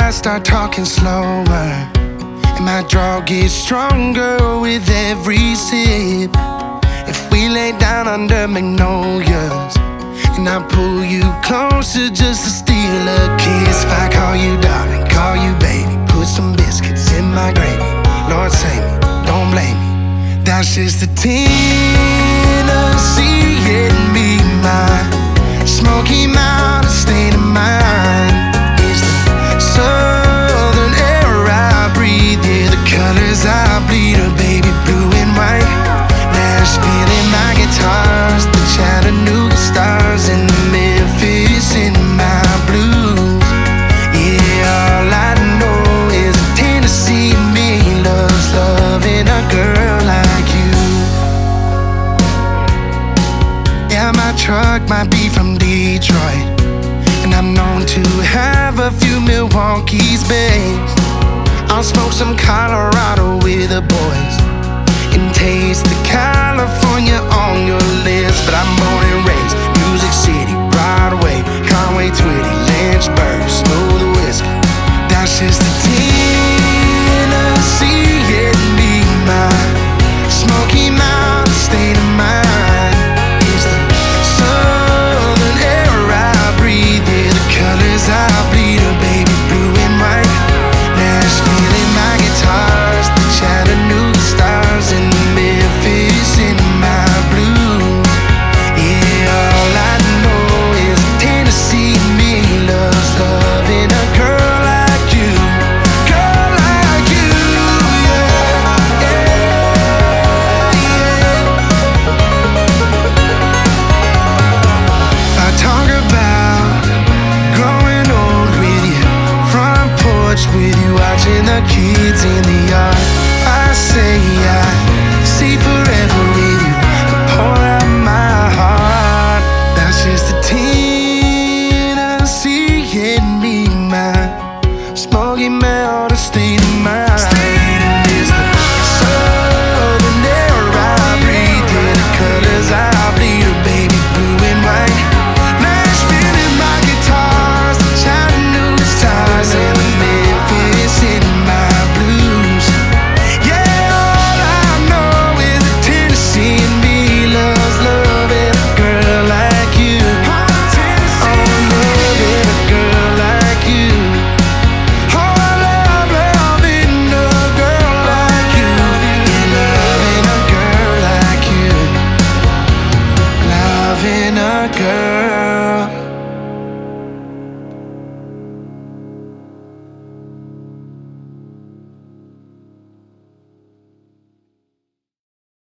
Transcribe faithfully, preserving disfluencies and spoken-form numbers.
I start talking slower, and my draw gets stronger with every sip. If we lay down under magnolias, and I pull you closer just to steal a kiss. If I call you darling, call you baby, put some biscuits in my gravy. Lord save me, don't blame me. That's just the Tennessee in me, my Smoky Mountain state of mind. It's the southern air I breathe, yeah, the colors I bleed are baby blue and white. Nashville in my guitars, the Chattanooga stars, and the Memphis in my blues. Yeah, all I know is Tennessee in me loves loving a girl like you. Yeah, my truck might be from Detroit, and I'm known to have a few Milwaukee's based. I'll smoke some Colorado with the boys and taste the California on your lips. But I'm born and raised Music City, Broadway, Conway, Twitty, Lynchburg, smooth whiskey. That's just the Tennessee in me, my Smoky Mountain state of mind. It's the southern air I breathe, yeah, the colors I bleed are baby blue and white. Nashville in my guitars, the Chattanooga stars, and the Memphis in my blues. Yeah, all I know is Tennessee in me loves loving a girl like you. Girl like you, yeah, yeah, yeah. If I talk about growing old with you, front porch with you, watching the kids in the yard, I say I see forever with you, pour out my heart. That's just the Tennessee in me, my Smoky Mountain state of mind. It's the southern air I breathe, yeah, the colors I bleed are baby blue and white. Nashville in my guitars, the Chattanooga stars, and the Memphis in my blues. Yeah, all I know is that Tennessee in me loves loving a girl like you. Oh, loving a girl like you. Oh, I love loving a girl like you. Yeah, loving a girl like you. Loving a girl